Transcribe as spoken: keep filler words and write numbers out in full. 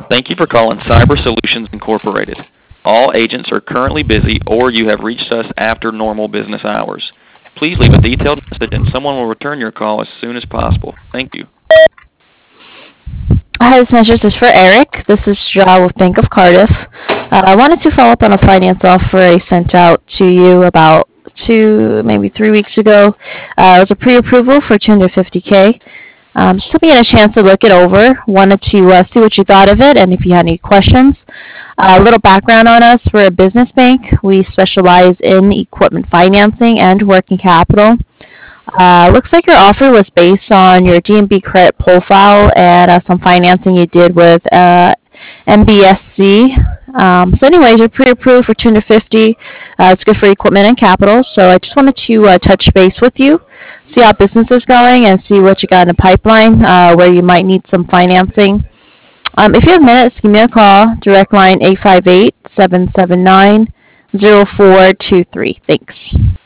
Thank you for calling Cyber Solutions Incorporated. All agents are currently busy or you have reached us after normal business hours. Please leave a detailed message and someone will return your call as soon as possible. Thank you. Hi, this message is for Eric. This is Ja with Bank of Cardiff. Uh, I wanted to follow up on a finance offer I sent out to you about two, maybe three weeks ago. Uh, it was a pre-approval for two hundred fifty K. Um, just hoping you had a chance to look it over. Wanted to uh, see what you thought of it and if you had any questions. Uh, a little background on us. We're a business bank. We specialize in equipment financing and working capital. Uh, looks like your offer was based on your D and B credit profile and uh, some financing you did with uh, M B S C. Um, so anyways, you're pre-approved for two hundred fifty. Uh, it's good for equipment and capital. So I just wanted to uh, touch base with you, see how business is going, and see what you got in the pipeline uh, where you might need some financing. Um, if you have minutes, give me a call. Direct line eight five eight, seven seven nine, zero four two three. Thanks.